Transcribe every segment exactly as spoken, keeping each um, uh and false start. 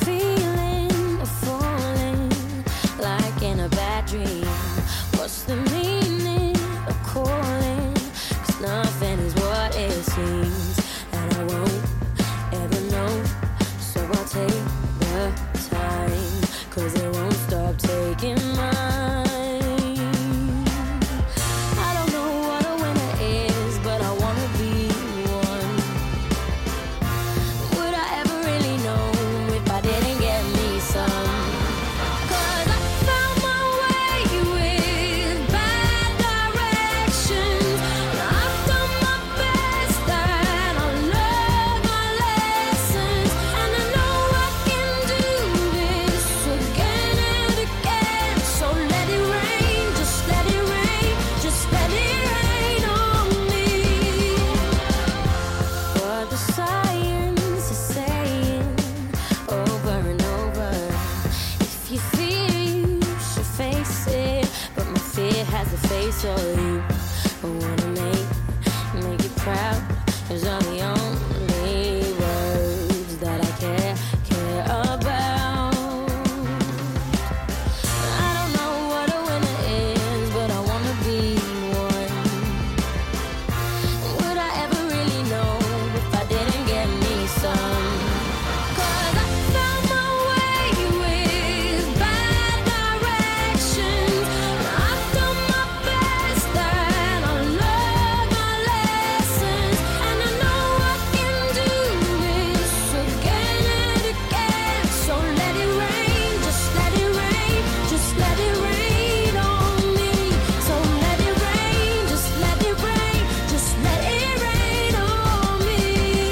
feeling of falling like in a bad dream? What's the meaning of calling? 'Cause nothing is what it seems, and I won't ever know. So I'll take the time, 'cause it won't stop taking mine. I don't know what a winner is, but I wanna be one. Would I ever really know if I didn't get me some? 'Cause I found my way with bad directions. I've done my best and I learned my lessons, and I know I can do this again and again. So let it rain, just let it rain, just let it rain on me. What the science is saying over and over. If you fear, you should face it, but my fear has the face of you. I wanna make, make you proud. Those are the only words that I care, care about. I don't know what a winner is, but I wanna be one. Would I ever really know if I didn't get me some? 'Cause I found my way with bad directions. I've done my best and I learned my lessons, and I know I can do this again and again. So let it rain, just let it rain, just let it rain on me. So let it rain, just let it rain, just let it rain on me.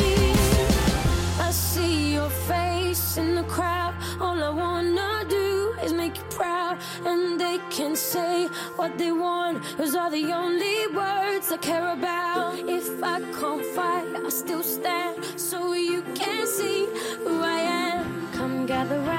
I see your face in the crowd. All I wanna do is make you proud, and they can say what they want. Those are the only words I care about. If I can't fight, I still stand, so you can see who I am. Come gather